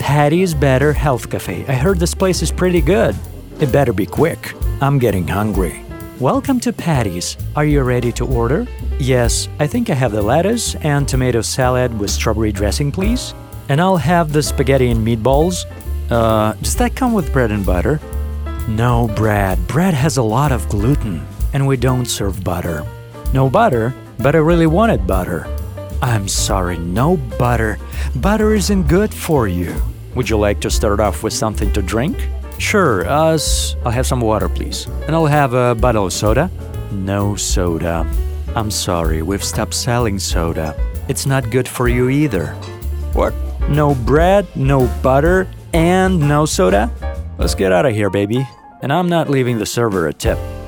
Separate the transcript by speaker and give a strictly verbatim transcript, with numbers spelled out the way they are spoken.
Speaker 1: Patty's Better Health Cafe. I heard this place is pretty good. It better be quick. I'm getting hungry. Welcome to Patty's. Are you ready to order? Yes, I think I have the lettuce and tomato salad with strawberry dressing, please. And I'll have the spaghetti and meatballs. Uh, does that come with bread and butter? No bread. Bread has a lot of gluten, and we don't serve butter. No butter? But I really wanted butter. I'm sorry, no butter. Butter isn't good for you. Would you like to start off with something to drink? Sure, us. I'll have some water, please. And I'll have a bottle of soda. No soda. I'm sorry, we've stopped selling soda. It's not good for you either. What? No bread, no butter, and no soda? Let's get out of here, baby. And I'm not leaving the server a tip.